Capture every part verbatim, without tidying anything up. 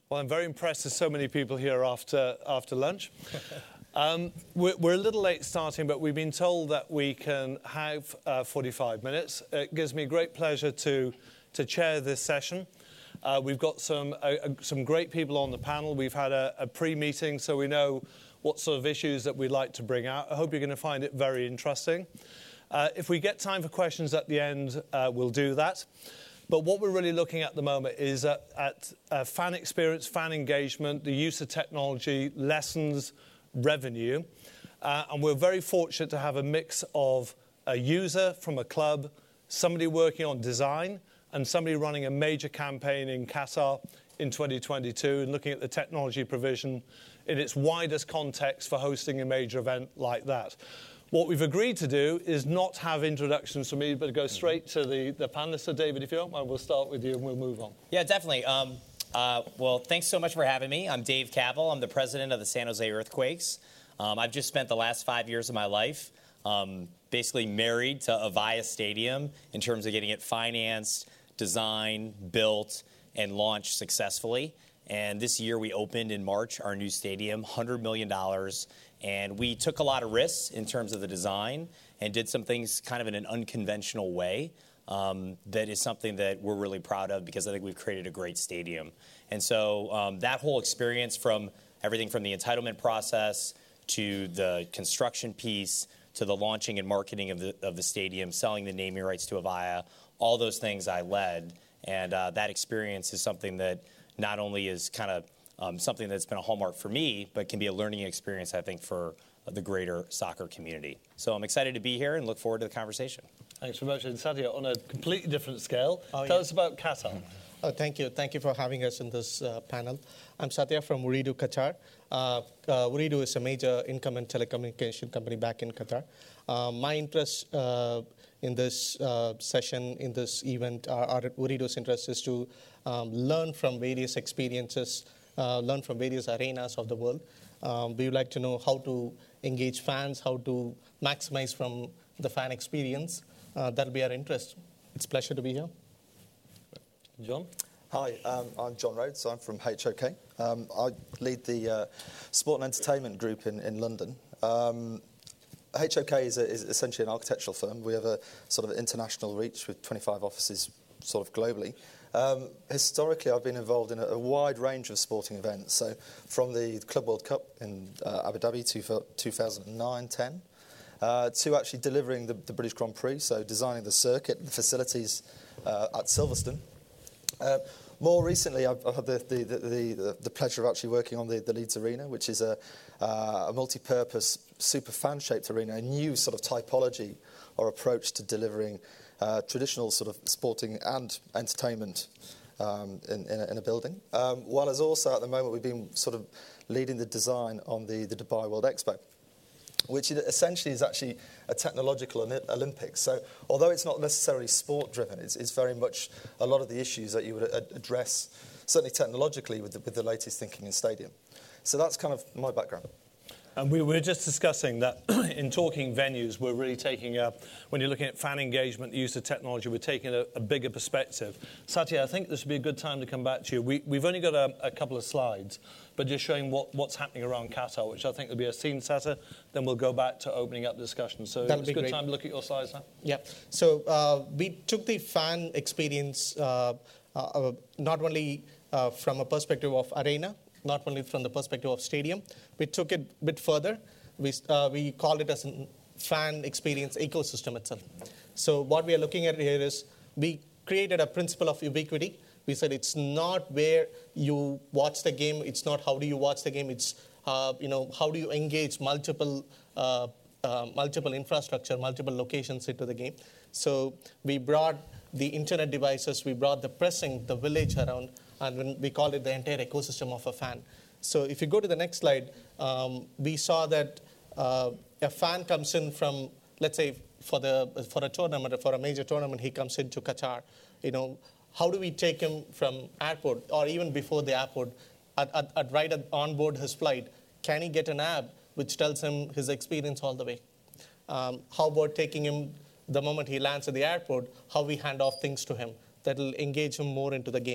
Well, I'm very impressed there's so many people here after, after lunch. um, we're, we're a little late starting, but we've been told that we can have uh, forty-five minutes. It gives me great pleasure to, to chair this session. Uh, we've got some, uh, some great people on the panel. We've had a, a pre-meeting, so we know what sort of issues that we'd like to bring out. I hope you're going to find it very interesting. Uh, if we get time for questions at the end, uh, we'll do that. But what we're really looking at the moment is at, at uh, fan experience, fan engagement, the use of technology, lessons, revenue. Uh, and we're very fortunate to have a mix of a user from a club, somebody working on design, and somebody running a major campaign in Qatar in twenty twenty-two and looking at the technology provision in its widest context for hosting a major event like that. What we've agreed to do is not have introductions from me, but go straight to the, the panelists. So, David, if you don't mind, we'll start with you and we'll move on. Yeah, definitely. Um, uh, well, thanks so much for having me. I'm Dave Cavill. I'm the president of the San Jose Earthquakes. Um, I've just spent the last five years of my life um, basically married to Avaya Stadium in terms of getting it financed, designed, built, and launched successfully. And this year we opened in March our new stadium, one hundred million dollars. And we took a lot of risks in terms of the design and did some things kind of in an unconventional way. Um, that is something that we're really proud of because I think we've created a great stadium. And so um, that whole experience, from everything from the entitlement process to the construction piece to the launching and marketing of the, of the stadium, selling the naming rights to Avaya, all those things I led. And uh, that experience is something that not only is kind of Um, something that's been a hallmark for me, but can be a learning experience, I think, for the greater soccer community. So I'm excited to be here and look forward to the conversation. Thanks very much. And Satya, on a completely different scale, oh, tell yeah. us about Qatar. Oh, thank you. Thank you for having us in this uh, panel. I'm Satya from Ooredoo, Qatar. Uh, uh, Ooredoo is a major income and telecommunication company back in Qatar. Uh, my interest uh, in this uh, session, in this event, uh, our Ooredoo's interest is to um, learn from various experiences, Uh, learn from various arenas of the world. Um, we would like to know how to engage fans, how to maximize from the fan experience. Uh, that'll be our interest. It's a pleasure to be here. John? Hi, um, I'm John Rhodes. I'm from H O K. Um, I lead the uh, Sport and Entertainment Group in, in London. Um, H O K is, a, is essentially an architectural firm. We have a sort of international reach with twenty-five offices sort of globally. Um, historically, I've been involved in a, a wide range of sporting events. So from the Club World Cup in uh, Abu Dhabi two thousand nine ten uh, to actually delivering the, the British Grand Prix, so designing the circuit, the facilities uh, at Silverstone. Uh, more recently, I've, I've had the, the, the, the, the pleasure of actually working on the, the Leeds Arena, which is a, uh, a multi-purpose, super fan-shaped arena, a new sort of typology or approach to delivering Uh, traditional sort of sporting and entertainment um, in, in, a, in a building. Um, while as also at the moment we've been sort of leading the design on the, the Dubai World Expo, which essentially is actually a technological Olympics. So although it's not necessarily sport driven, it's, it's very much a lot of the issues that you would a- address, certainly technologically, with the, with the latest thinking in stadium. So that's kind of my background. And we were just discussing that in talking venues, we're really taking a, when you're looking at fan engagement, the use of technology, we're taking a, a bigger perspective. Satya, I think this would be a good time to come back to you. We, we've only got a, a couple of slides, but just showing what, what's happening around Qatar, which I think will be a scene setter. Then we'll go back to opening up the discussion. So That'll it's a good great. time to look at your slides now. Yeah. So uh, we took the fan experience uh, uh, not only uh, from a perspective of arena, not only from the perspective of stadium. We took it a bit further. We, uh, we called it as a fan experience ecosystem itself. So what we are looking at here is we created a principle of ubiquity. We said it's not where you watch the game. It's not how do you watch the game. It's uh, you know how do you engage multiple uh, uh, multiple infrastructure, multiple locations into the game. So we brought the internet devices. We brought the pressing, the village around. And when we call it the entire ecosystem of a fan. So if you go to the next slide, um, we saw that uh, a fan comes in from, let's say, for the for a tournament, for a major tournament, he comes into Qatar. You know, how do we take him from airport or even before the airport, at, at, at right at, on board his flight? Can he get an app which tells him his experience all the way? Um, how about taking him the moment he lands at the airport? How we hand off things to him that will engage him more into the game.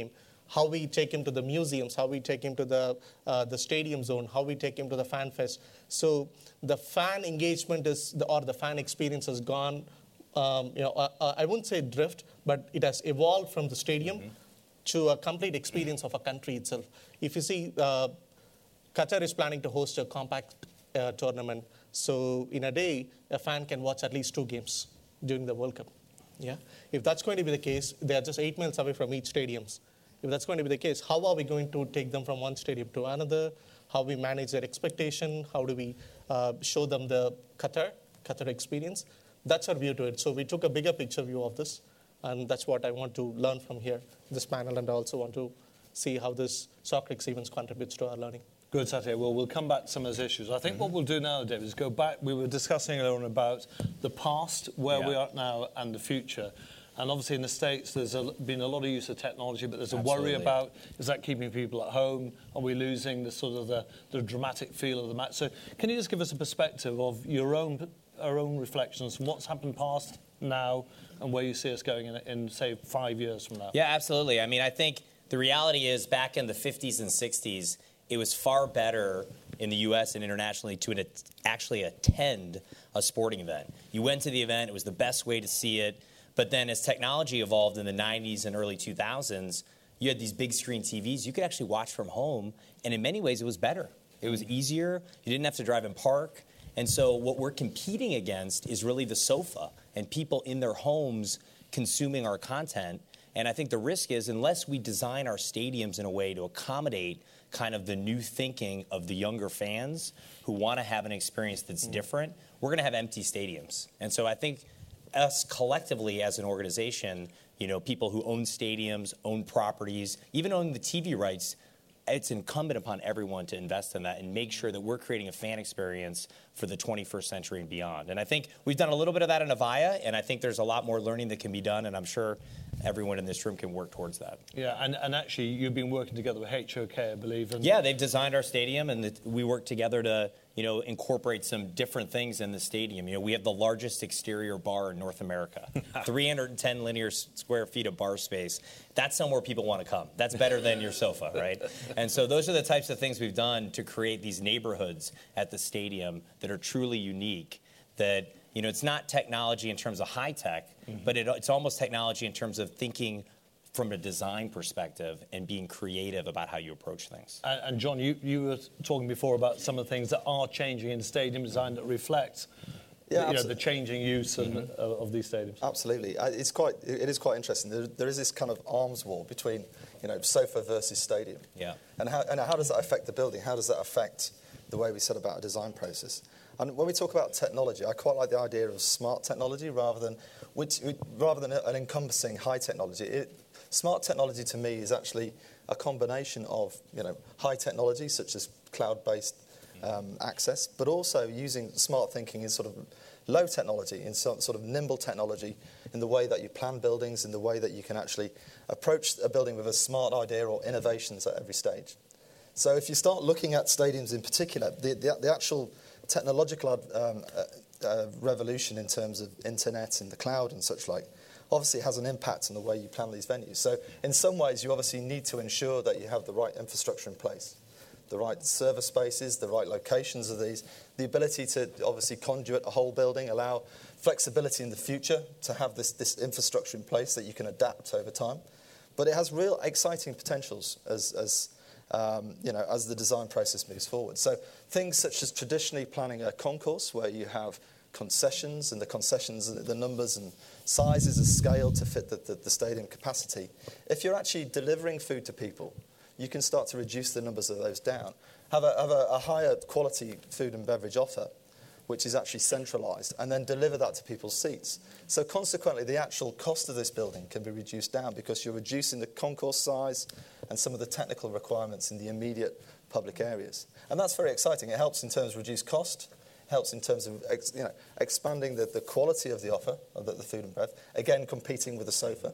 how we take him to the museums, how we take him to the, uh, the stadium zone, how we take him to the fan fest. So the fan engagement is, the, or the fan experience has gone, um, you know, uh, uh, I wouldn't say drift, but it has evolved from the stadium mm-hmm. to a complete experience of a country itself. If you see, uh, Qatar is planning to host a compact uh, tournament. So in a day, a fan can watch at least two games during the World Cup. Yeah. If that's going to be the case, they are just eight miles away from each stadiums. If that's going to be the case, how are we going to take them from one stadium to another? How we manage their expectation? How do we uh, show them the Qatar, Qatar experience? That's our view to it. So we took a bigger picture view of this, and that's what I want to learn from here, this panel, and I also want to see how this Socrates events contributes to our learning. Good, Satya. Well, we'll come back to some of those issues. I think mm-hmm. what we'll do now, David, is go back. We were discussing earlier on about the past, where yeah. we are now, and the future. And obviously in the States, there's a, been a lot of use of technology, but there's a Absolutely. worry about, is that keeping people at home? Are we losing the sort of the, the dramatic feel of the match? So can you just give us a perspective of your own, our own reflections from what's happened past, now, and where you see us going in, in, say, five years from now? Yeah, absolutely. I mean, I think the reality is back in the fifties and sixties, it was far better in the U S and internationally to actually attend a sporting event. You went to the event. It was the best way to see it. But then as technology evolved in the nineties and early two thousands, you had these big screen T Vs. You could actually watch from home. And in many ways, it was better. It was easier. You didn't have to drive and park. And so what we're competing against is really the sofa and people in their homes consuming our content. And I think the risk is unless we design our stadiums in a way to accommodate kind of the new thinking of the younger fans who want to have an experience that's mm. different, we're going to have empty stadiums. And so I think us collectively as an organization, you know, people who own stadiums, own properties, even own the T V rights, it's incumbent upon everyone to invest in that and make sure that we're creating a fan experience for the twenty-first century and beyond. And I think we've done a little bit of that in Avaya, and I think there's a lot more learning that can be done, and I'm sure everyone in this room can work towards that. Yeah, and, and actually, you've been working together with H O K, I believe. And yeah, they've designed our stadium, and the, we work together to, you know, incorporate some different things in the stadium. You know, we have the largest exterior bar in North America, three hundred ten linear square feet of bar space. That's somewhere people want to come. That's better than your sofa, right? And so those are the types of things we've done to create these neighborhoods at the stadium that are truly unique, that, you know, it's not technology in terms of high tech, mm-hmm. but it, it's almost technology in terms of thinking from a design perspective and being creative about how you approach things. And, and John, you, you were talking before about some of the things that are changing in stadium design that reflect yeah, you know, the changing use and, mm-hmm. uh, of these stadiums. Absolutely. It's quite, it is quite interesting. There, there is this kind of arms war between, you know, sofa versus stadium. Yeah. And how, and how does that affect the building? How does that affect the way we set about a design process? And when we talk about technology, I quite like the idea of smart technology rather than, which, rather than an encompassing high technology. It, smart technology to me is actually a combination of, you know, high technology such as cloud-based um, access, but also using smart thinking in sort of low technology, in some sort of nimble technology, in the way that you plan buildings, in the way that you can actually approach a building with a smart idea or innovations at every stage. So if you start looking at stadiums in particular, the, the, the actual technological um, uh, uh, revolution in terms of internet and the cloud and such like obviously has an impact on the way you plan these venues. So in some ways you obviously need to ensure that you have the right infrastructure in place, the right server spaces, the right locations of these, the ability to obviously conduit a whole building, allow flexibility in the future to have this, this infrastructure in place that you can adapt over time. But it has real exciting potentials as, as Um, you know, as the design process moves forward. So things such as traditionally planning a concourse where you have concessions and the concessions, the numbers and sizes are scaled to fit the, the, the stadium capacity. If you're actually delivering food to people, you can start to reduce the numbers of those down. Have a, have a, a higher quality food and beverage offer, which is actually centralised, and then deliver that to people's seats. So consequently, the actual cost of this building can be reduced down because you're reducing the concourse size and some of the technical requirements in the immediate public areas. And that's very exciting. It helps in terms of reduced cost, helps in terms of ex, you know, expanding the, the quality of the offer, of the, the food and bev, again, competing with the sofa.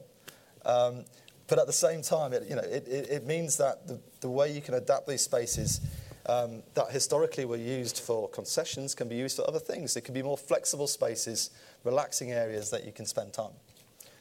Um, but at the same time, it, you know, it, it, it means that the, the way you can adapt these spaces Um, that historically were used for concessions can be used for other things. It can be more flexible spaces, relaxing areas that you can spend time.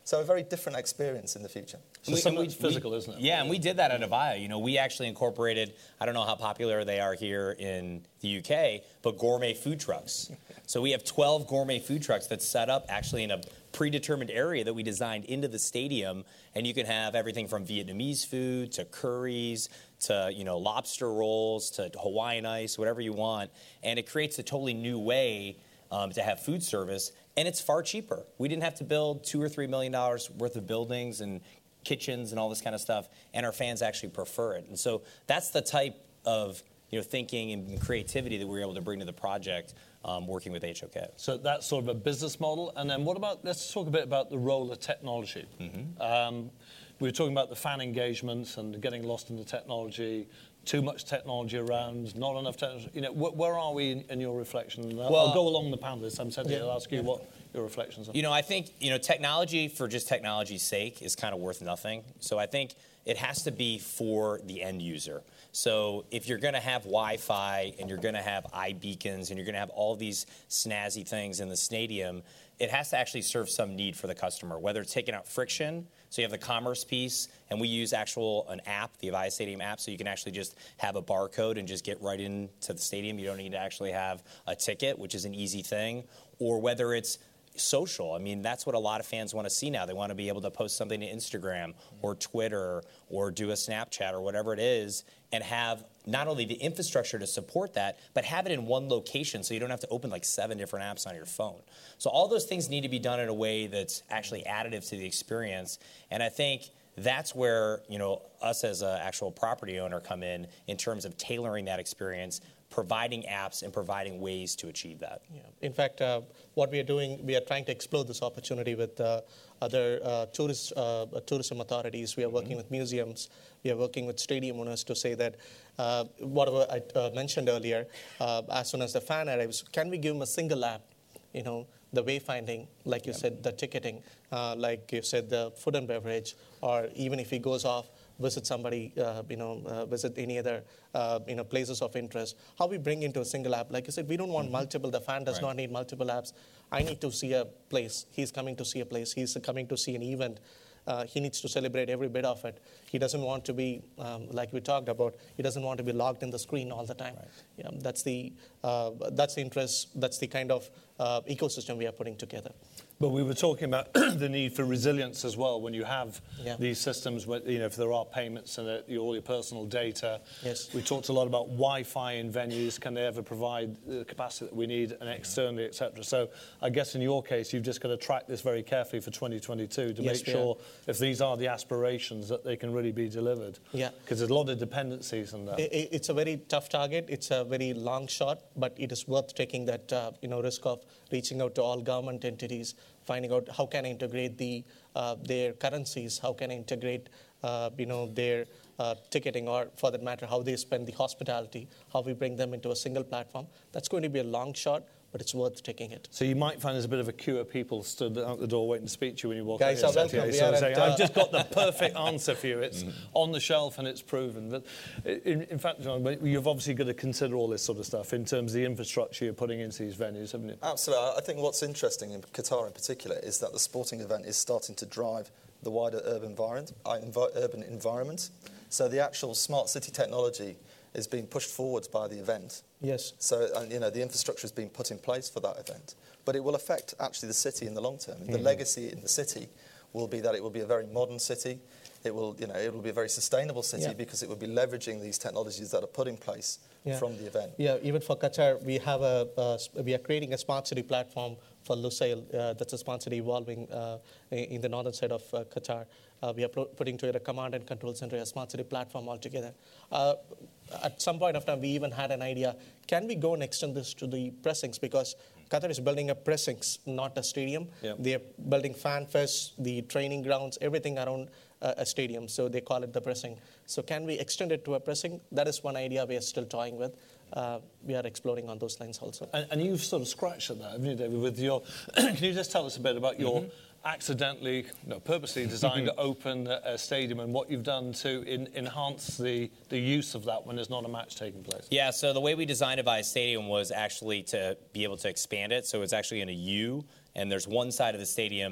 So a very different experience in the future. So some of it's physical, isn't it? Yeah, and we did that at Avaya. You know, we actually incorporated, I don't know how popular they are here in the U K, but gourmet food trucks. So we have twelve gourmet food trucks that's set up actually in a predetermined area that we designed into the stadium, and you can have everything from Vietnamese food to curries to, you know, lobster rolls to Hawaiian ice, whatever you want, and it creates a totally new way um, to have food service, and it's far cheaper. We didn't have to build two or three million dollars worth of buildings and kitchens and all this kind of stuff, and our fans actually prefer it. And so that's the type of, you know, thinking and creativity that we were able to bring to the project, um, working with H O K. So that's sort of a business model. And then what about, let's talk a bit about the role of technology. Mm-hmm. um, we were talking about the fan engagements and getting lost in the technology, too much technology around, not enough technology. You know, wh- where are we in, in your reflection? Well, I'll go along the panelists. I'm saying I'll ask you what your reflections are. You know, I think, you know, technology for just technology's sake is kind of worth nothing. So I think it has to be for the end user. So if you're going to have Wi-Fi and you're going to have iBeacons and you're going to have all these snazzy things in the stadium, it has to actually serve some need for the customer, whether it's taking out friction. So you have the commerce piece, and we use actual an app, the Avaya Stadium app, so you can actually just have a barcode and just get right into the stadium. You don't need to actually have a ticket, which is an easy thing. Or whether it's social. I mean, that's what a lot of fans want to see now. They want to be able to post something to Instagram or Twitter or do a Snapchat or whatever it is and have not only the infrastructure to support that, but have it in one location so you don't have to open like seven different apps on your phone. So all those things need to be done in a way that's actually additive to the experience. And I think that's where, you know, us as an actual property owner come in in terms of tailoring that experience, providing apps and providing ways to achieve that. Yeah. In fact, uh, what we are doing, we are trying to explore this opportunity with uh, other uh, tourist, uh, tourism authorities. We are working mm-hmm. with museums. We are working with stadium owners to say that uh, whatever I uh, mentioned earlier, uh, as soon as the fan arrives, can we give them a single app, you know, the wayfinding, like you yep. said, the ticketing, uh, like you said, the food and beverage, or even if he goes off, visit somebody, uh, you know, uh, visit any other, uh, you know, places of interest. How we bring into a single app. Like I said, we don't want mm-hmm. multiple. The fan does right. not need multiple apps. I need to see a place. He's coming to see a place. He's coming to see an event. Uh, he needs to celebrate every bit of it. He doesn't want to be, um, like we talked about, he doesn't want to be logged in the screen all the time. Right. Yeah, that's the uh, that's the interest, that's the kind of uh, ecosystem we are putting together. But we were talking about the need for resilience as well when you have yeah. these systems, where, you know, if there are payments and uh, all your personal data. Yes. We talked a lot about Wi-Fi in venues. Can they ever provide the capacity that we need and externally, et cetera? So I guess in your case, you've just got to track this very carefully for twenty twenty-two to yes, make sure if these are the aspirations that they can really be delivered. Yeah. Because there's a lot of dependencies in that. It, it's a very tough target. It's a very long shot, but it is worth taking that uh, you know risk of reaching out to all government entities, finding out how can I integrate the uh, their currencies, how can I integrate uh, you know their uh, ticketing, or for that matter, how they spend the hospitality, how we bring them into a single platform. That's going to be a long shot, but it's worth taking it. So you might find there's a bit of a queue of people stood out the door waiting to speak to you when you walk Guys out. Guys are welcome. So are saying, at, uh, I've just got the perfect answer for you. It's mm. on the shelf and it's proven. But in, in fact, John, you've obviously got to consider all this sort of stuff in terms of the infrastructure you're putting into these venues, haven't you? Absolutely. I think what's interesting in Qatar in particular is that the sporting event is starting to drive the wider urban environment. Uh, envi- urban environment. So the actual smart city technology is being pushed forwards by the event. Yes. So, and, you know, the infrastructure is being put in place for that event. But it will affect, actually, the city in the long term. Mm-hmm. The legacy in the city will be that it will be a very modern city. It will, you know, it will be a very sustainable city yeah. because it will be leveraging these technologies that are put in place yeah. from the event. Yeah, even for Qatar, we have a, uh, we are creating a smart city platform for Lusail. Uh, that's a smart city evolving uh, in the northern side of uh, Qatar. Uh, we are pro- putting together a command and control center, a smart city platform altogether. Uh, at some point of time, we even had an idea, can we go and extend this to the precincts? Because Qatar is building a precincts, not a stadium. Yep. They're building fan fest, the training grounds, everything around uh, a stadium. So they call it the precinct. So can we extend it to a precinct? That is one idea we are still toying with. Uh, we are exploring on those lines also. And, and you've sort of scratched at that, haven't you, David, with your... Can you just tell us a bit about your... Mm-hmm. accidentally, no, purposely designed to open a, a stadium and what you've done to in, enhance the, the use of that when there's not a match taking place? Yeah, so the way we designed Avaya Stadium was actually to be able to expand it. So it's actually in a U, and there's one side of the stadium that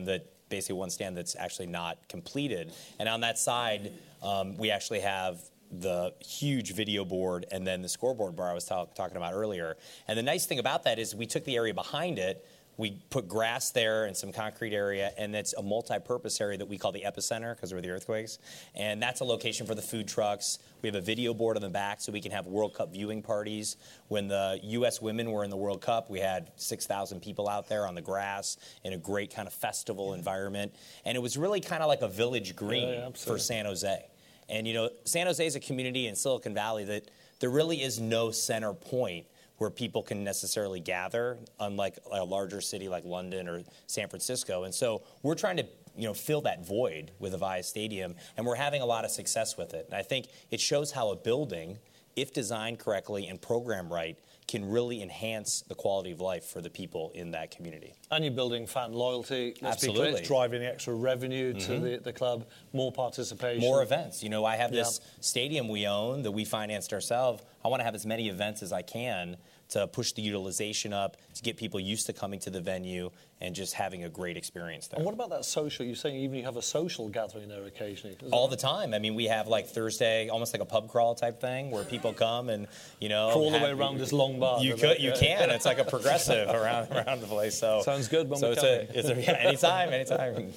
basically one stand that's actually not completed. And on that side, um, we actually have the huge video board and then the scoreboard bar I was talk, talking about earlier. And the nice thing about that is we took the area behind it, we put grass there and some concrete area, and it's a multi-purpose area that we call the epicenter because we're the earthquakes. And that's a location for the food trucks. We have a video board on the back so we can have World Cup viewing parties. When the U S women were in the World Cup, we had six thousand people out there on the grass in a great kind of festival environment. And it was really kind of like a village green Yeah, yeah, for San Jose. And, you know, San Jose is a community in Silicon Valley that there really is no center point where people can necessarily gather, unlike a larger city like London or San Francisco. And so we're trying to, you know, fill that void with Avaya Stadium, and we're having a lot of success with it. And I think it shows how a building, if designed correctly and programmed right, can really enhance the quality of life for the people in that community. And you're building fan loyalty. Let's be clear, Absolutely. it's driving extra revenue mm-hmm. to the, the club, more participation. More events. You know, I have Yeah. this stadium we own that we financed ourselves. I want to have as many events as I can to push the utilization up, to get people used to coming to the venue and just having a great experience there. And what about that social? You're saying even you have a social gathering there occasionally? Is All that the time. I mean, we have like Thursday, almost like a pub crawl type thing where people come and, you know. Crawl the have- way around this long bar. You could, you can. It's like a progressive around around the place. So Sounds good when so we're it's coming. a, it's a, yeah, anytime, anytime.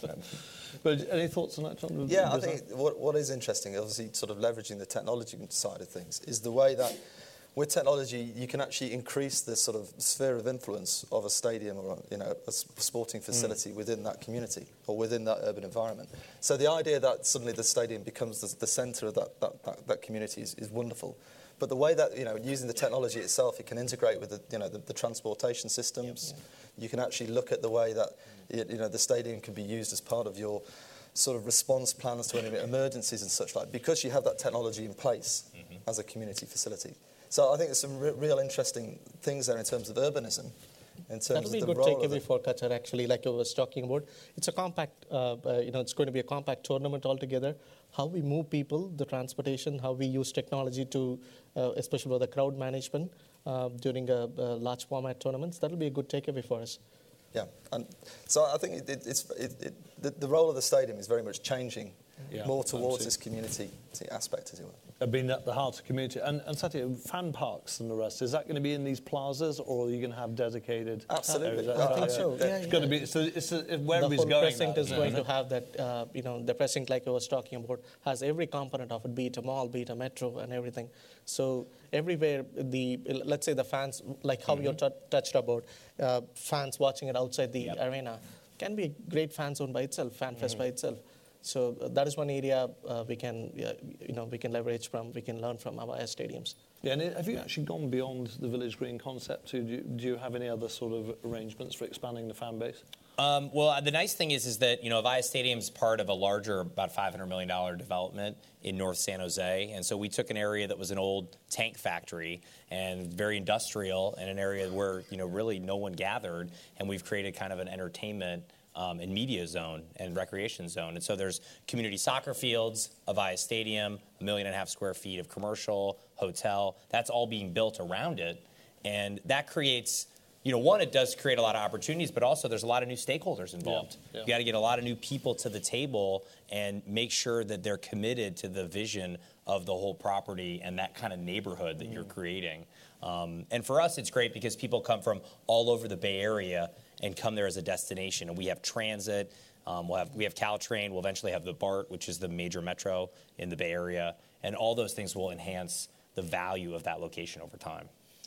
But any thoughts on that, John? Yeah, I Does think what, what is interesting, obviously sort of leveraging the technology side of things, is the way that with technology you can actually increase the sort of sphere of influence of a stadium or you know a sporting facility mm. within that community or within that urban environment. So the idea that suddenly the stadium becomes the, the centre of that, that, that, that community is, is wonderful. But the way that, you know, using the technology itself, it can integrate with the, you know, the, the transportation systems. Yep. You can actually look at the way that, you know, the stadium can be used as part of your sort of response plans to any emergencies and such like, because you have that technology in place mm-hmm. as a community facility. So I think there's some re- real interesting things there in terms of urbanism. In terms That'll be of a the good role takeaway of for Qatar, actually, like I was talking about. It's a compact, uh, uh, you know, it's going to be a compact tournament altogether. How we move people, the transportation, how we use technology to, uh, especially for the crowd management uh, during a, a large format tournaments, that'll be a good takeaway for us. Yeah, and so I think it, it, it's it, it, the, the role of the stadium is very much changing yeah, more towards absolutely. this community aspect, as it were. Have been at the heart of community. And, and Satya, fan parks and the rest, is that going to be in these plazas or are you going to have dedicated? Absolutely. areas? I think so. Yeah, It's yeah. going to be, so it's a, where The he's whole going. precinct that, is going to have that, uh, you know, the precinct, like I was talking about, has every component of it, be it a mall, be it a metro and everything. So everywhere, the let's say the fans, like how mm-hmm. you t- touched about uh, fans watching it outside the yep. arena, can be a great fan zone by itself, fan fest mm-hmm. by itself. So uh, that is one area uh, we can, uh, you know, we can leverage from, we can learn from our stadiums. Yeah, and have you actually gone beyond the Village Green concept? Do you, do you have any other sort of arrangements for expanding the fan base? Um, well, the nice thing is, is that, you know, Avaya Stadium is part of a larger, about five hundred million dollars development in North San Jose. And so we took an area that was an old tank factory and very industrial and an area where, you know, really no one gathered. And we've created kind of an entertainment Um, and media zone and recreation zone. And so there's community soccer fields, Avaya Stadium, a million and a half square feet of commercial, hotel. That's all being built around it. And that creates, you know, one, it does create a lot of opportunities, but also there's a lot of new stakeholders involved. Yeah, yeah. You got to get a lot of new people to the table and make sure that they're committed to the vision of the whole property and that kind of neighborhood that mm. you're creating. Um, and for us, it's great because people come from all over the Bay Area and come there as a destination. And we have transit, um, we'll have, we have Caltrain, we'll eventually have the BART, which is the major metro in the Bay Area. And all those things will enhance the value of that location over time.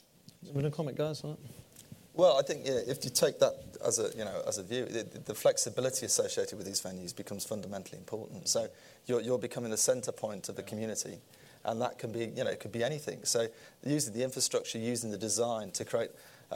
Any comment, guys, on that? Well, I think yeah, if you take that as a you know as a view, the, the flexibility associated with these venues becomes fundamentally important. So you're, you're becoming the centre point of the community, and that can be you know it could be anything. So using the infrastructure, using the design to create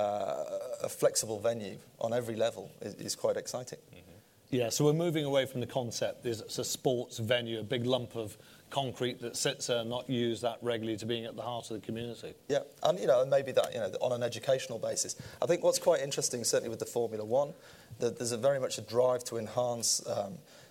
uh, a flexible venue on every level is, is quite exciting. Mm-hmm. Yeah, so we're moving away from the concept. It's a sports venue, a big lump of concrete that sits there and not used that regularly, to being at the heart of the community. Yeah, and you know, and maybe that you know on an educational basis. I think what's quite interesting, certainly with the Formula One, that there's a very much a drive to enhance um,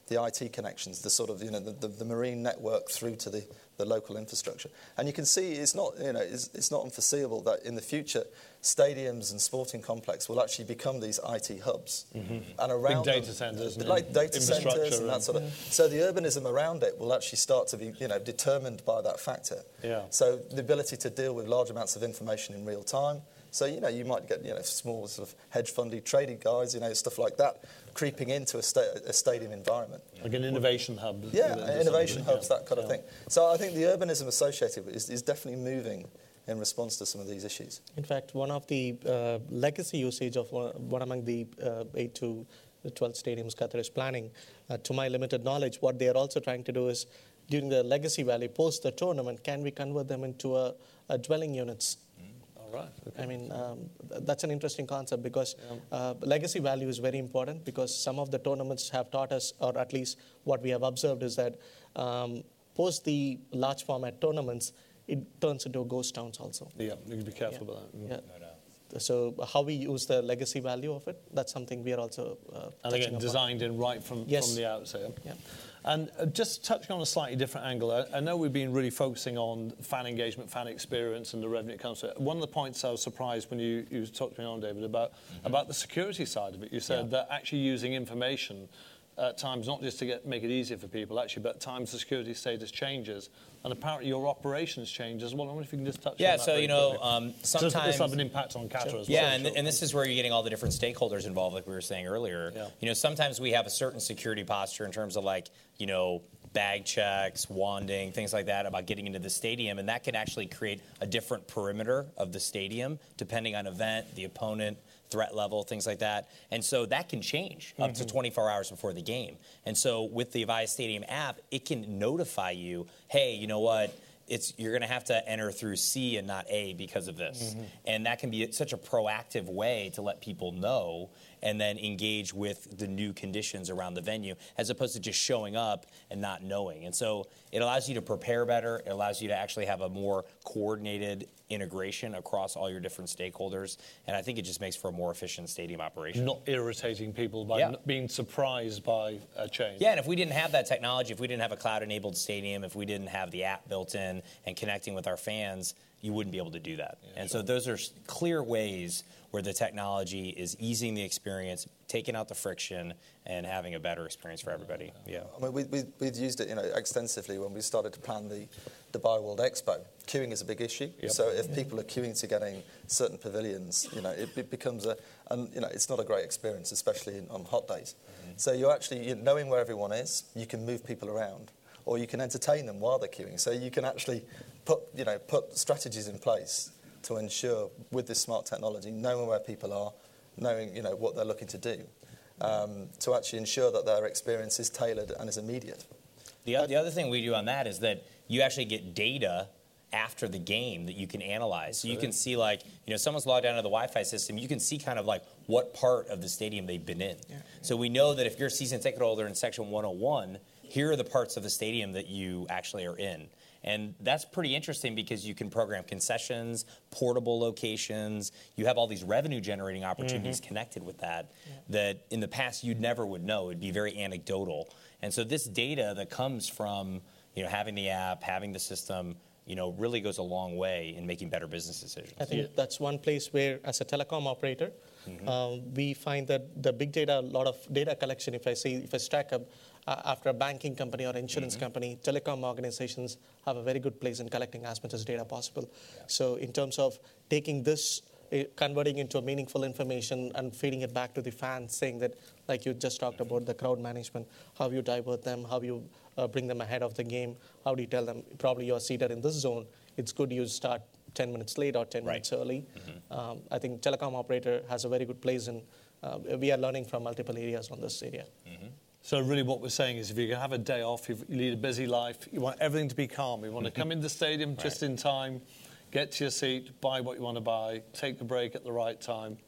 the I T connections, the sort of, you know, the, the, the marine network through to the, the local infrastructure. And you can see it's not, you know, it's, it's not unforeseeable that in the future, stadiums and sporting complexes will actually become these I T hubs. Mm-hmm. And around big data them, centres. Like data centres and that sort of... Yeah. So the urbanism around it will actually start to be, you know, determined by that factor. Yeah. So the ability to deal with large amounts of information in real time. So, you know, you might get, you know, small sort of hedge fundy trading guys, you know, stuff like that, creeping into a, sta a stadium environment. Like an innovation hub. Yeah, innovation hubs, yeah. that kind of yeah. thing. So I think the urbanism associated with it is, is definitely moving in response to some of these issues. In fact, one of the uh, legacy usage of one, one among the uh, eight to twelve stadiums Qatar is planning, uh, to my limited knowledge, what they are also trying to do is, during the legacy valley, post the tournament, can we convert them into a, a dwelling units? Right. Okay. I mean, um, th that's an interesting concept because yeah. uh, legacy value is very important because some of the tournaments have taught us, or at least what we have observed is that um, post the large format tournaments, it turns into ghost towns also. Yeah, you can be careful yeah. about that. Mm. Yeah. No, no. So how we use the legacy value of it, that's something we are also uh, And again, designed in right from, yes. from the outset. Yeah. And uh, just touching on a slightly different angle, I, I know we've been really focusing on fan engagement, fan experience, and the revenue it comes to. One of the points I was surprised when you, you talked to me on, David, about, mm-hmm. about the security side of it. You said yeah. that actually using information at times, not just to get make it easier for people, actually, but at times the security status changes, and apparently your operations change as well. I wonder if you can just touch yeah, on that. Yeah, so, you know, um, sometimes... So this have an impact on Qatar sure. as well. Yeah, and, and this is where you're getting all the different stakeholders involved, like we were saying earlier. Yeah. You know, sometimes we have a certain security posture in terms of, like, you know, bag checks, wanding, things like that about getting into the stadium, and that can actually create a different perimeter of the stadium depending on event, the opponent, threat level, things like that. And so that can change up mm-hmm. to twenty-four hours before the game. And so with the Avaya Stadium app, it can notify you, hey, you know what, it's you're going to have to enter through C and not A because of this. Mm-hmm. And that can be such a proactive way to let people know and then engage with the new conditions around the venue, as opposed to just showing up and not knowing. And so it allows you to prepare better. It allows you to actually have a more coordinated integration across all your different stakeholders. And I think it just makes for a more efficient stadium operation. Not irritating people by yeah. n being surprised by a change. Yeah, and if we didn't have that technology, if we didn't have a cloud-enabled stadium, if we didn't have the app built in and connecting with our fans, you wouldn't be able to do that. Yeah, and sure. so those are clear ways where the technology is easing the experience, taking out the friction, and having a better experience for everybody. Yeah. I mean, we, we, we've used it, you know, extensively when we started to plan the Dubai World Expo. Queuing is a big issue. Yep. So if people are queuing to getting certain pavilions, you know, it, it becomes a, and you know, it's not a great experience, especially in, on hot days. Mm-hmm. So you're actually, you know, knowing where everyone is, you can move people around, or you can entertain them while they're queuing. So you can actually put, you know, put strategies in place to ensure, with this smart technology, knowing where people are, knowing, you know, what they're looking to do, um, to actually ensure that their experience is tailored and is immediate. The, the other thing we do on that is that you actually get data after the game that you can analyze. So you can see, like, you know, someone's logged onto the Wi-Fi system, you can see kind of like what part of the stadium they've been in. Yeah. So we know that if you're a season ticket holder in section one oh one, here are the parts of the stadium that you actually are in. And that's pretty interesting because you can program concessions, portable locations. You have all these revenue-generating opportunities mm-hmm. connected with that yeah. that in the past you never would know. It'd be very anecdotal. And so this data that comes from, you know, having the app, having the system, you know, really goes a long way in making better business decisions. I think yeah. that's one place where, as a telecom operator, mm-hmm. um, we find that the big data, a lot of data collection, if I see, if I stack up, uh, after a banking company or insurance mm-hmm. company, telecom organizations have a very good place in collecting as much as data possible. Yeah. So in terms of taking this, uh, converting into a meaningful information and feeding it back to the fans, saying that, like you just talked mm-hmm. about, the crowd management, how you divert them, how you uh, bring them ahead of the game, how do you tell them, probably you're seated in this zone, it's good you start ten minutes late or ten right. minutes early. Mm-hmm. um, I think telecom operator has a very good place, and uh, we are learning from multiple areas on this area. Mm-hmm. So really what we're saying is if you can have a day off, you lead a busy life, you want everything to be calm, you want to come into the stadium right. just in time, get to your seat, buy what you want to buy, take a break at the right time.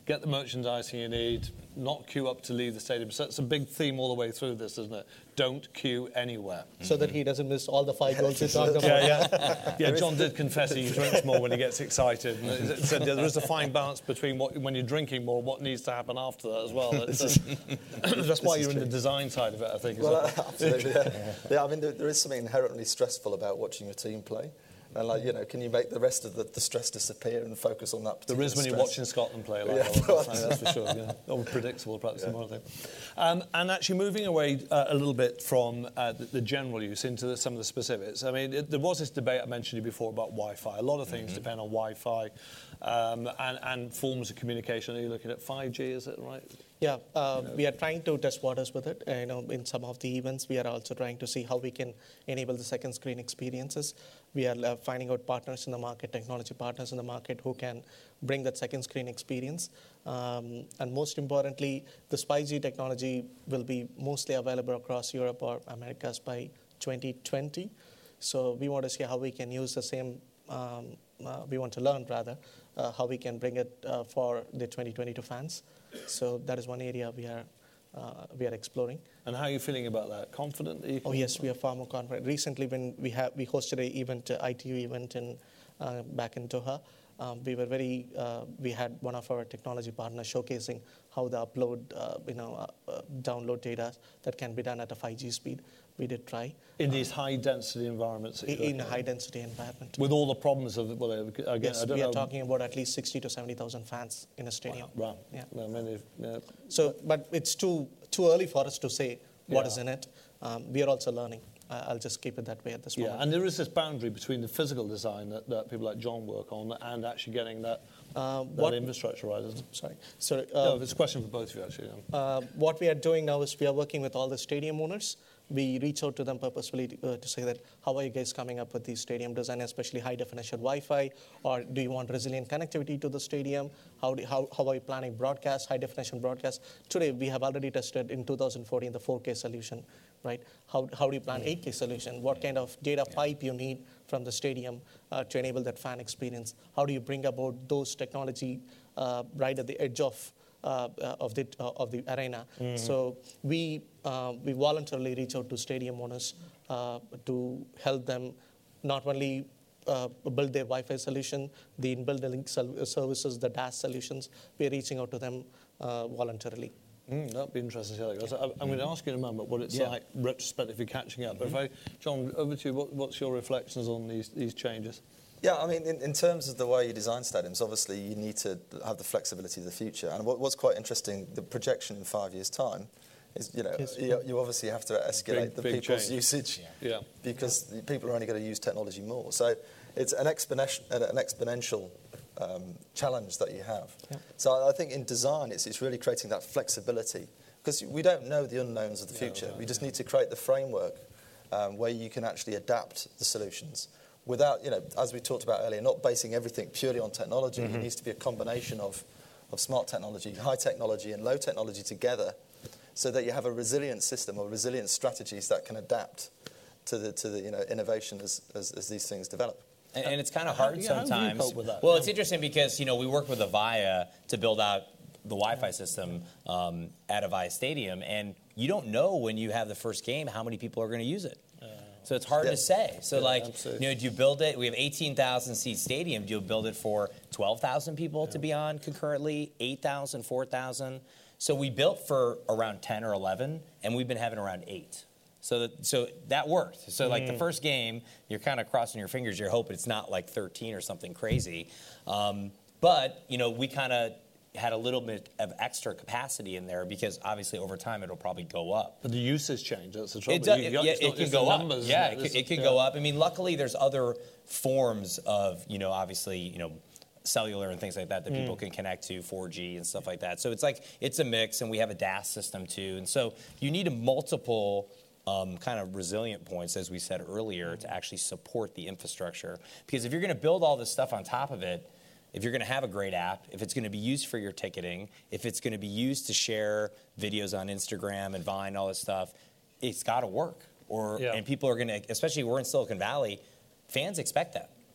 get the merchandising you need, not queue up to leave the stadium. So it's a big theme all the way through this, isn't it? Don't queue anywhere. So that he doesn't miss all the five goals we talked about. Yeah, yeah. yeah, John did confess he drinks more when he gets excited. And it said there is a fine balance between what, when you're drinking more, what needs to happen after that as well. That's, that's why you're in the design side of it, I think. Well, uh, absolutely, yeah. yeah. I mean, there, there is something inherently stressful about watching your team play. And, like, you know, can you make the rest of the, the stress disappear and focus on that particular There is when stress? you're watching Scotland play like Yeah, that, well, that's for sure. Yeah. Unpredictable, perhaps, yeah. More thing. Um, and actually moving away uh, a little bit from uh, the, the general use into the, some of the specifics. I mean, it, there was this debate I mentioned to you before about Wi-Fi. A lot of things mm-hmm. depend on Wi-Fi um, and, and forms of communication. Are you looking at five G, is it right? Yeah, uh, we are trying to test waters with it. Uh, you know, in some of the events, we are also trying to see how we can enable the second screen experiences. We are uh, finding out partners in the market, technology partners in the market who can bring that second screen experience. Um, and most importantly, this five G technology will be mostly available across Europe or Americas by twenty twenty. So we want to see how we can use the same, um, uh, we want to learn rather, uh, how we can bring it uh, for the twenty twenty-two fans. So that is one area we are uh, we are exploring. And how are you feeling about that? Confident? That you can oh yes, we are far more confident. Recently, when we have we hosted an event, uh, I T U event in uh, back in Doha, um, we were very uh, we had one of our technology partners showcasing how the upload, uh, you know, uh, uh, download data that can be done at a five G speed. We did try in um, these high density environments. In a high density environment, with all the problems of well, again, yes, I don't we know. are talking about at least sixty to seventy thousand fans in a stadium. Wow, wow. Yeah. Well, many, yeah. So, but it's too too early for us to say what yeah. is in it. Um, we are also learning. Uh, I'll just keep it that way at this moment. Yeah, and there is this boundary between the physical design that, that people like John work on and actually getting that, uh, that what, infrastructure right. Sorry. Sorry. Uh, no, it's a question for both of you, actually. Yeah. Uh, what we are doing now is we are working with all the stadium owners. We reach out to them purposefully to, uh, to say that, how are you guys coming up with these stadium design, especially high-definition Wi-Fi, or do you want resilient connectivity to the stadium? How, do, how, how are you planning broadcast, high-definition broadcast? Today, we have already tested in two thousand fourteen the four K solution, right? How, how do you plan eight K solution? What kind of data yeah. pipe you need from the stadium uh, to enable that fan experience? How do you bring about those technology uh, right at the edge of Uh, uh, of the uh, of the arena? Mm-hmm. So we uh, we voluntarily reach out to stadium owners uh, to help them not only uh, build their Wi-Fi solution, the in-building services, the D A S solutions. We're reaching out to them uh, voluntarily. Mm, that'd be interesting to see how that goes. I'm mm-hmm. going to ask you in a moment what it's yeah. like retrospectively catching up. Mm-hmm. But if I, John, over to you. What, what's your reflections on these these changes? Yeah, I mean, in, in terms of the way you design stadiums, obviously you need to have the flexibility of the future. And what, what's quite interesting, the projection in five years' time, is, you know, yes. you, you obviously have to escalate big, the big people's change. usage yeah. Yeah. because yeah. people are only going to use technology more. So it's an exponential, an exponential um, challenge that you have. Yeah. So I think in design, it's, it's really creating that flexibility because we don't know the unknowns of the future. Yeah, right, we just yeah. need to create the framework um, where you can actually adapt the solutions. Without, you know, as we talked about earlier, not basing everything purely on technology. Mm-hmm. It needs to be a combination of, of smart technology, high technology and low technology together so that you have a resilient system or resilient strategies that can adapt to the, to the you know, innovation as, as, as these things develop. And, and it's kind of hard how, sometimes. How do you cope with that? Well, it's interesting because, you know, we work with Avaya to build out the Wi-Fi system um, at Avaya Stadium, and you don't know when you have the first game how many people are going to use it. So it's hard yeah. to say. So, yeah, like, absolutely. you know, do you build it? We have eighteen thousand seat stadium. Do you build it for twelve thousand people yeah. to be on concurrently, eight thousand, four thousand? So we built for around ten or eleven, and we've been having around eight. So that, so that worked. So, like, mm. the first game, you're kind of crossing your fingers. You're hoping it's not, like, thirteen or something crazy. Um, but, you know, we kind of had a little bit of extra capacity in there because obviously over time it'll probably go up. But the usage change, that's the trouble. It, does, you, it, you, yeah, it can go up. Numbers, yeah, it, it, it can yeah. go up. I mean, luckily there's other forms of, you know, obviously, you know, cellular and things like that that mm. people can connect to, four G and stuff like that. So it's like, it's a mix, and we have a D A S system too. And so you need a multiple um, kind of resilient points, as we said earlier, to actually support the infrastructure. Because if you're going to build all this stuff on top of it, if you're going to have a great app, if it's going to be used for your ticketing, if it's going to be used to share videos on Instagram and Vine, all this stuff, it's got to work. Or yeah. And people are going to, especially we're in Silicon Valley, fans expect that.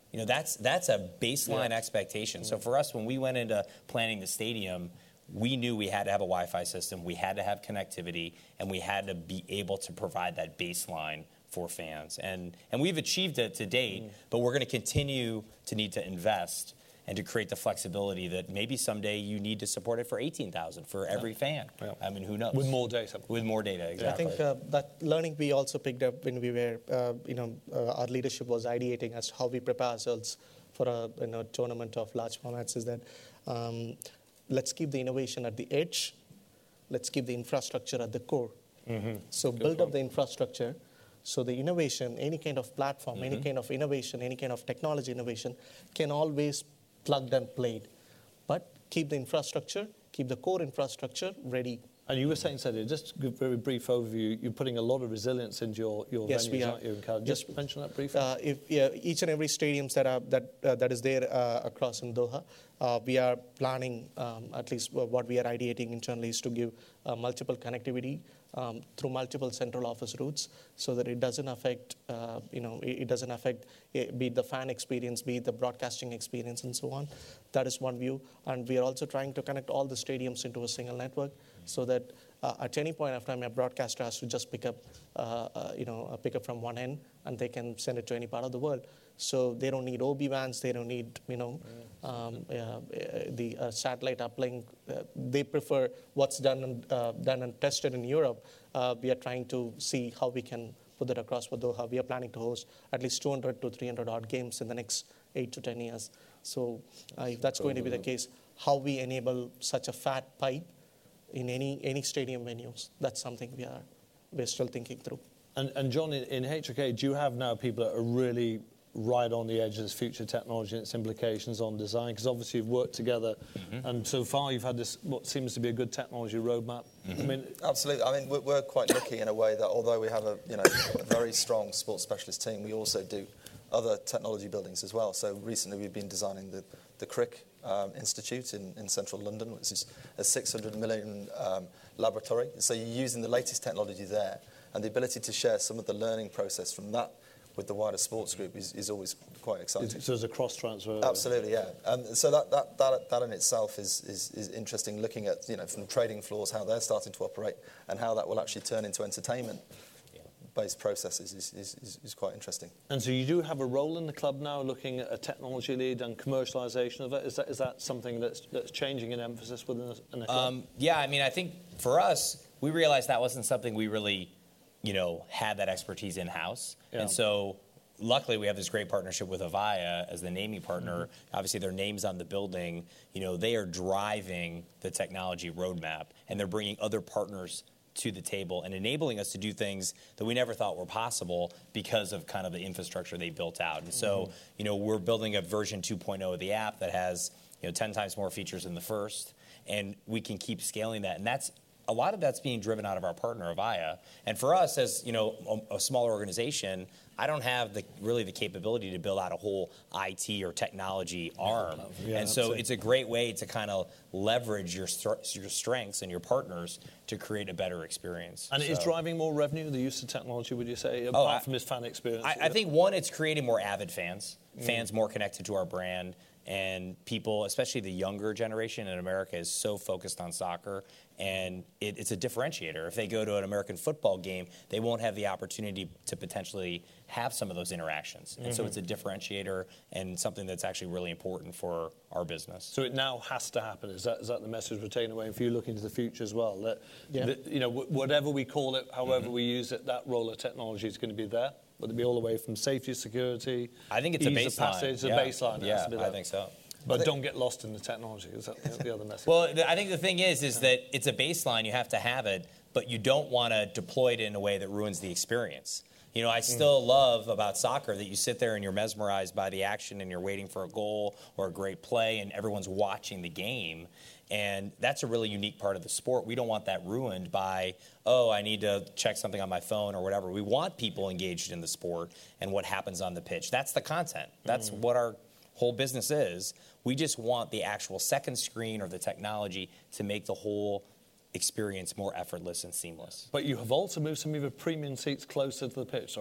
You know, that's that's a baseline Yeah. expectation. So for us, when we went into planning the stadium, we knew we had to have a Wi-Fi system, we had to have connectivity, and we had to be able to provide that baseline for fans. And and we've achieved it to date, mm. but we're going to continue to need to invest and to create the flexibility that maybe someday you need to support it for eighteen thousand for every fan. Yeah. I mean, who knows? With more data. With more data, exactly. I think uh, that learning we also picked up when we were, uh, you know, uh, our leadership was ideating as to how we prepare ourselves for a you know, tournament of large formats is that um, let's keep the innovation at the edge, let's keep the infrastructure at the core. Mm-hmm. So Good build point. up the infrastructure. So the innovation, any kind of platform, mm-hmm. any kind of innovation, any kind of technology innovation can always plugged and played. But keep the infrastructure, keep the core infrastructure ready. And you were saying, Sadia, just a very brief overview, you're putting a lot of resilience into your, your yes, venues, we are. aren't you? Yes. Just mention that briefly. Uh, if, yeah, each and every stadiums that are that uh, that is there uh, across in Doha, uh, we are planning, um, at least what we are ideating internally is to give uh, multiple connectivity um, through multiple central office routes, so that it doesn't affect, uh, you know, it, it doesn't affect it, be it the fan experience, be it the broadcasting experience, and so on. That is one view, and we are also trying to connect all the stadiums into a single network, so that uh, at any point of time, a broadcaster has to just pick up, uh, uh, you know, a pick up from one end, and they can send it to any part of the world. So they don't need O B vans, they don't need, you know, um, uh, the uh, satellite uplink. Uh, they prefer what's done and, uh, done and tested in Europe. Uh, we are trying to see how we can put that across for Doha. We are planning to host at least two hundred to three hundred odd games in the next eight to ten years. So uh, if that's going to be the case, how we enable such a fat pipe in any any stadium venues, that's something we are we're still thinking through. And, and John, in, in H O K, do you have now people that are really right on the edge of this future technology and its implications on design? Because obviously you've worked together, mm-hmm. and so far you've had this what seems to be a good technology roadmap. Mm-hmm. I mean, absolutely. I mean, we're, we're quite lucky in a way that although we have a you know a very strong sports specialist team, we also do other technology buildings as well. So recently we've been designing the the Crick um, Institute in, in central London, which is a six hundred million um, laboratory. So you're using the latest technology there, and the ability to share some of the learning process from that with the wider sports group is, is always quite exciting. So there's a cross-transfer. Absolutely, yeah. And so that, that, that, that in itself is, is, is interesting, looking at, you know, from trading floors, how they're starting to operate and how that will actually turn into entertainment-based processes is, is, is quite interesting. And so you do have a role in the club now, looking at a technology lead and commercialisation of it. Is that, is that something that's, that's changing in emphasis within the, in the club? Um, yeah, I mean, I think for us, we realized that wasn't something we really you know, had that expertise in-house. Yeah. And so luckily we have this great partnership with Avaya as the naming partner. Mm-hmm. Obviously their name's on the building. You know, they are driving the technology roadmap, and they're bringing other partners to the table and enabling us to do things that we never thought were possible because of kind of the infrastructure they built out. And so, mm-hmm. you know, we're building a version two point oh of the app that has, you know, ten times more features than the first, and we can keep scaling that. And that's a lot of that's being driven out of our partner, Avaya. And for us, as you know, a, a smaller organization, I don't have the really the capability to build out a whole I T or technology arm. Yeah, and so absolutely. It's a great way to kind of leverage your your strengths and your partners to create a better experience. And so. It is driving more revenue, the use of technology, would you say, apart oh, I, from this fan experience? I, I think, one, it's creating more avid fans, mm. fans more connected to our brand. And people, especially the younger generation in America, is so focused on soccer, and it, it's a differentiator. If they go to an American football game, they won't have the opportunity to potentially have some of those interactions. And mm-hmm. so it's a differentiator and something that's actually really important for our business. So it now has to happen. Is that is that the message we're taking away? And for you looking to the future as well, that, yeah. that you know, w- whatever we call it, however mm-hmm. we use it, that role of technology is going to be there. Whether it be all the way from safety, security, I think it's a baseline. Passage, yeah. a baseline. Yeah, has to be I think so. But don't get lost in the technology. Is that the other message? Well, I think the thing is, is that it's a baseline. You have to have it, but you don't want to deploy it in a way that ruins the experience. You know, I still mm. love about soccer that you sit there and you're mesmerized by the action and you're waiting for a goal or a great play and everyone's watching the game. And that's a really unique part of the sport. We don't want that ruined by, oh, I need to check something on my phone or whatever. We want people engaged in the sport and what happens on the pitch. That's the content. That's mm. what our whole business is. We just want the actual second screen or the technology to make the whole experience more effortless and seamless. But you have also moved some of your premium seats closer to the pitch, all right?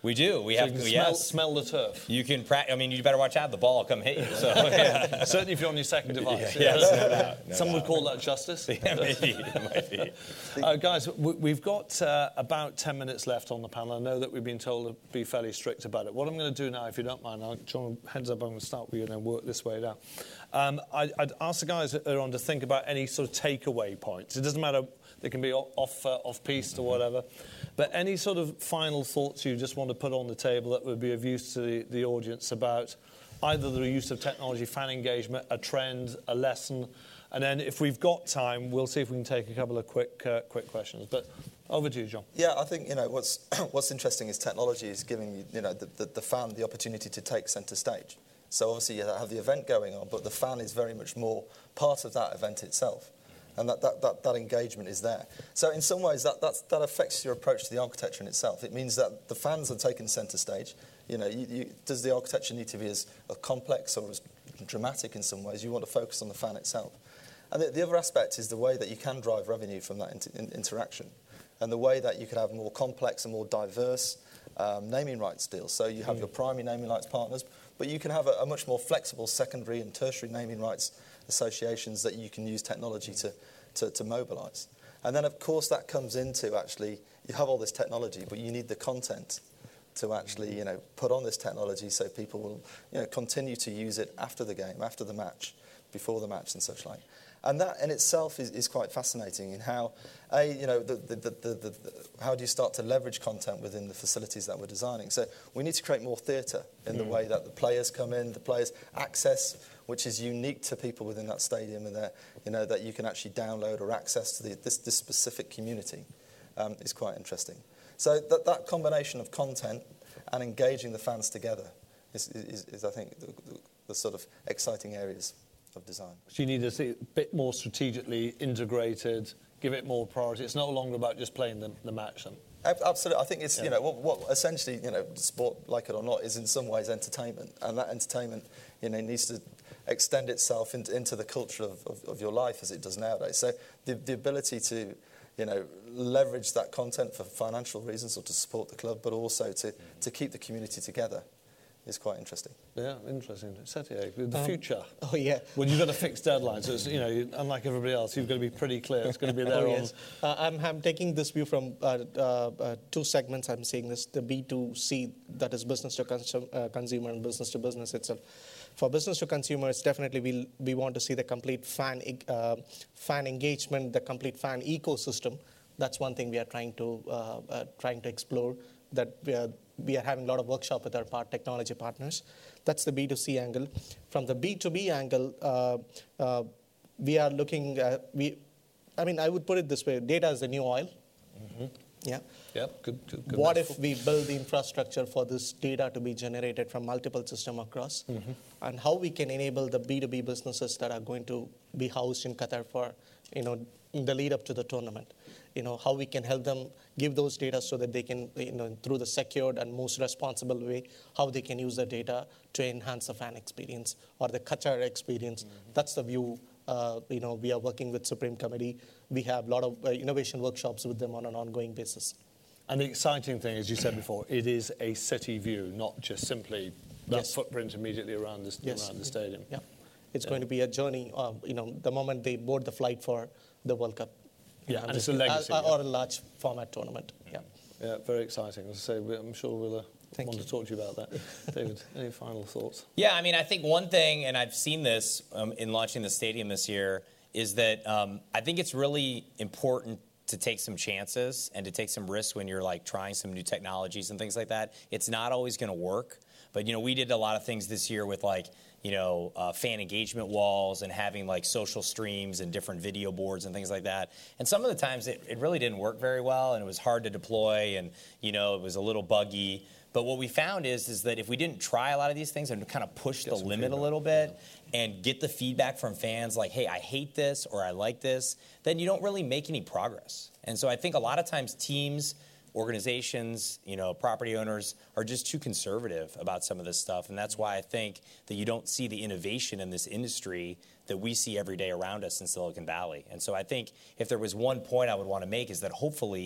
We do. We So have. you can Yes. smell, smell the turf. You can. Pra- I mean, you better watch out. The ball will come hit you. So yeah. Certainly if you're on your second device. Yes, no doubt, no Some would doubt. call that justice. Yeah, maybe. It might be. Uh, guys, we- we've got uh, about ten minutes left on the panel. I know that we've been told to be fairly strict about it. What I'm going to do now, if you don't mind, I'll, John, heads up, I'm going to start with you and then work this way down. Um, I, I'd ask the guys that are on to think about any sort of takeaway points. It doesn't matter, they can be o- off, uh, off-piste or whatever. But any sort of final thoughts you just want to put on the table that would be of use to the, the audience about either the use of technology, fan engagement, a trend, a lesson, and then if we've got time, we'll see if we can take a couple of quick uh, quick questions. But over to you, John. Yeah, I think, you know, what's what's interesting is technology is giving, you know, the, the, the fan the opportunity to take centre stage. So obviously you have the event going on, but the fan is very much more part of that event itself. And that, that, that, that engagement is there. So in some ways, that, that's, that affects your approach to the architecture in itself. It means that the fans are taking centre stage. You know, you, you, does the architecture need to be as uh, complex or as dramatic in some ways? You want to focus on the fan itself. And the, the other aspect is the way that you can drive revenue from that inter, in, interaction, and the way that you could have more complex and more diverse um, naming rights deals. So you have mm. your primary naming rights partners, but you can have a, a much more flexible secondary and tertiary naming rights associations that you can use technology to, to, to mobilise. And then, of course, that comes into actually, you have all this technology, but you need the content to actually, you know, put on this technology so people will, you know, continue to use it after the game, after the match, before the match and such like. And that in itself is, is quite fascinating in how, a, you know, the, the, the, the, the, how do you start to leverage content within the facilities that we're designing? So we need to create more theatre in mm. the way that the players come in, the players access, which is unique to people within that stadium, and that, you know, that you can actually download or access to the, this, this specific community um, is quite interesting. So that, that combination of content and engaging the fans together is, is, is I think, the, the, the sort of exciting areas of design. So you need to see it a bit more strategically integrated, give it more priority. It's no longer about just playing the, the match. Then. Absolutely. I think it's, yeah. you know, what, what essentially, you know, sport, like it or not, is in some ways entertainment. And that entertainment, you know, needs to extend itself into, into the culture of, of, of your life as it does nowadays. So the, the ability to, you know, leverage that content for financial reasons or to support the club, but also to, mm-hmm. to keep the community together is quite interesting. Yeah, interesting. Settier, the um, future. Oh, yeah. Well, you've got a fixed deadline, so it's, you know, unlike everybody else, you've got to be pretty clear. It's going to be there oh, on... yes. uh, I'm, I'm taking this view from uh, uh, uh, two segments. I'm seeing this, the B two C, that is business to consum- uh, consumer and business to business itself. For business to consumer, it's definitely we we want to see the complete fan uh, fan engagement, the complete fan ecosystem. That's one thing we are trying to uh, uh, trying to explore. That we are we are having a lot of workshop with our part technology partners. That's the B two C angle. From the B two B angle, uh, uh, we are looking at, we, I mean, I would put it this way, data is the new oil. Mm-hmm. Yeah. Yep, good, good, good What metaphor. if we build the infrastructure for this data to be generated from multiple systems across, mm-hmm. and how we can enable the B two B businesses that are going to be housed in Qatar for, you know, in the lead up to the tournament. You know, how we can help them give those data so that they can, you know, through the secured and most responsible way, how they can use the data to enhance the fan experience or the Qatar experience. Mm-hmm. That's the view. Uh, you know, we are working with Supreme Committee. We have a lot of uh, innovation workshops with them on an ongoing basis. And the exciting thing, as you said before, it is a city view, not just simply that yes. footprint immediately around the, yes. around the stadium. Yeah, it's yeah. going to be a journey. Uh, you know, the moment they board the flight for the World Cup. Yeah, know, and it's a legacy. Uh, yeah. Or a large format tournament. Yeah. Yeah, very exciting. As I say, I'm sure we'll uh, Thank want you. to talk to you about that. David, any final thoughts? Yeah, I mean, I think one thing, and I've seen this um, in launching the stadium this year, is that um, I think it's really important to take some chances and to take some risks when you're like trying some new technologies and things like that. It's not always going to work, but you know, we did a lot of things this year with like, you know, uh, fan engagement walls and having like social streams and different video boards and things like that. And some of the times it, it really didn't work very well, and it was hard to deploy, and you know, it was a little buggy. But what we found is, is that if we didn't try a lot of these things and kind of push the limit a little bit and get the feedback from fans like, hey, I hate this or I like this, then you don't really make any progress. And so I think a lot of times teams, organizations, you know, property owners are just too conservative about some of this stuff. And that's why I think that you don't see the innovation in this industry that we see every day around us in Silicon Valley. And so I think if there was one point I would want to make is that hopefully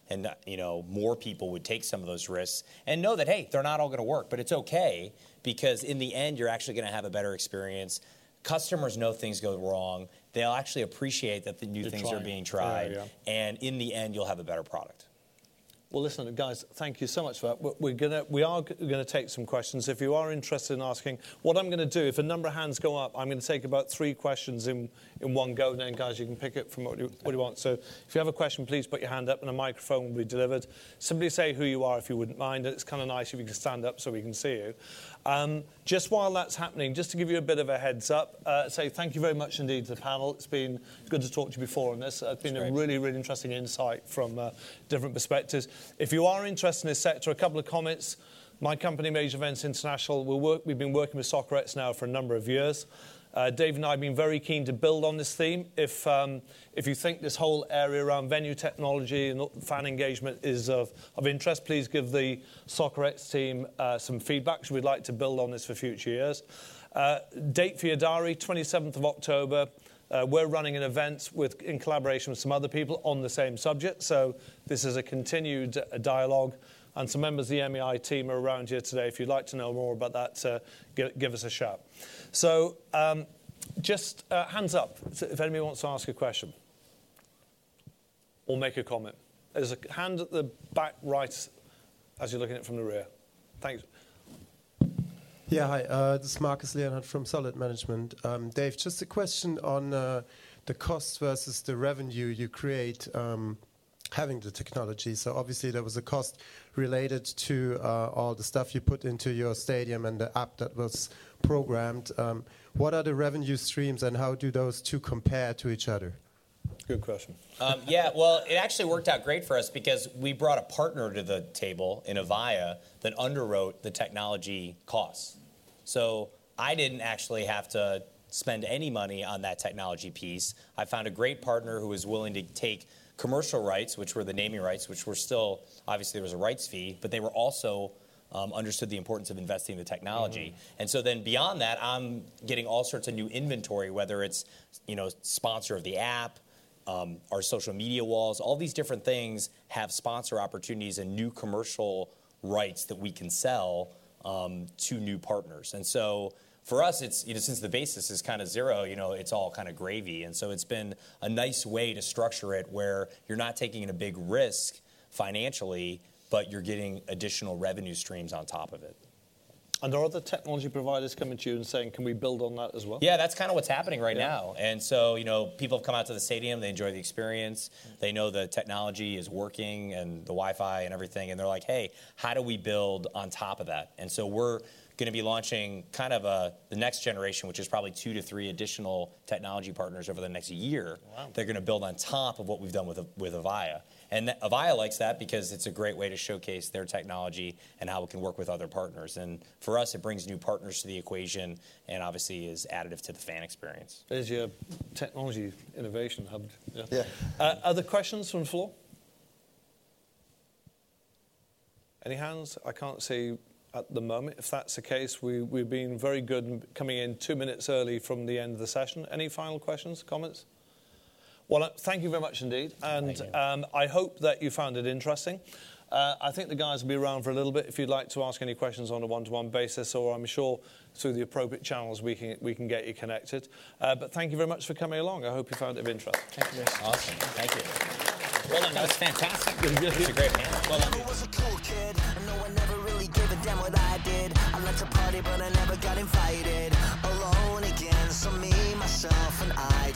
and you know more people would take some of those risks and know that, hey, they're not all going to work, but it's okay, because in the end, you're actually going to have a better experience. Customers know things go wrong. They'll actually appreciate that the new You're things trying. are being tried. Yeah, yeah. And in the end, you'll have a better product. Well, listen, guys, thank you so much for that. We're- We're gonna, we are going to take some questions. If you are interested in asking, what I'm going to do, if a number of hands go up, I'm going to take about three questions in, in one go. And then, guys, you can pick it from what you, what you want. So if you have a question, please put your hand up and a microphone will be delivered. Simply say who you are if you wouldn't mind. It's kind of nice if you can stand up so we can see you. Um, just while that's happening, just to give you a bit of a heads up, uh, say thank you very much indeed to the panel. It's been good to talk to you before on this. Uh, it's been a really, really interesting insight from uh, different perspectives. If you are interested in this sector, a couple of comments. My company, Major Events International, we'll work, we've been working with Soccerettes now for a number of years. Uh, Dave and I have been very keen to build on this theme. If, um, if you think this whole area around venue technology and fan engagement is of, of interest, please give the Soccerettes team uh, some feedback, because we'd like to build on this for future years. Uh, date for your diary, twenty-seventh of October. Uh, we're running an event with, in collaboration with some other people on the same subject, so this is a continued uh, dialogue. And some members of the M E I team are around here today. If you'd like to know more about that, uh, give, give us a shout. So um, just uh, hands up if anybody wants to ask a question or make a comment. There's a hand at the back right as you're looking at it from the rear. Thanks. Yeah, hi. Uh, this is Marcus Leonhardt from Solid Management. Um, Dave, just a question on uh, the cost versus the revenue you create um, having the technology. So obviously there was a cost related to uh, all the stuff you put into your stadium and the app that was programmed. Um, what are the revenue streams and how do those two compare to each other? Good question. Um, yeah, well, it actually worked out great for us because we brought a partner to the table in Avaya that underwrote the technology costs. So I didn't actually have to spend any money on that technology piece. I found a great partner who was willing to take commercial rights, which were the naming rights, which were still, obviously there was a rights fee, but they were also um, understood the importance of investing in the technology. Mm-hmm. And so then beyond that, I'm getting all sorts of new inventory, whether it's, you know, sponsor of the app, um, our social media walls, all these different things have sponsor opportunities and new commercial rights that we can sell um, to new partners. And so for us, it's, you know, since the basis is kind of zero, you know, it's all kind of gravy. And so it's been a nice way to structure it where you're not taking a big risk financially, but you're getting additional revenue streams on top of it. And are other technology providers coming to you and saying, can we build on that as well? Yeah, that's kind of what's happening right yeah. now. And so, you know, people have come out to the stadium, they enjoy the experience, they know the technology is working and the Wi-Fi and everything, and they're like, hey, how do we build on top of that? And so we're going to be launching kind of a, the next generation, which is probably two to three additional technology partners over the next year. Wow. They're going to build on top of what we've done with, with Avaya. And th- Avaya likes that because it's a great way to showcase their technology and how it can work with other partners. And for us, it brings new partners to the equation and obviously is additive to the fan experience. There's your technology innovation hub. Yeah. yeah. Uh, other questions from the floor? Any hands? I can't see at the moment. If that's the case, we, we've been very good in coming in two minutes early from the end of the session. Any final questions, comments? Well, uh, thank you very much indeed. And um, I hope that you found it interesting. Uh, I think the guys will be around for a little bit if you'd like to ask any questions on a one-to-one basis, or I'm sure through the appropriate channels we can we can get you connected. Uh, but thank you very much for coming along. I hope you found it of interest. Thank you. Awesome. Thank you. Well done. That was fantastic. It was a great panel. Well done. I was a cool kid. I know I never really gave a damn what I did. I like to party, but I never got invited. Alone again, so me, myself, and I.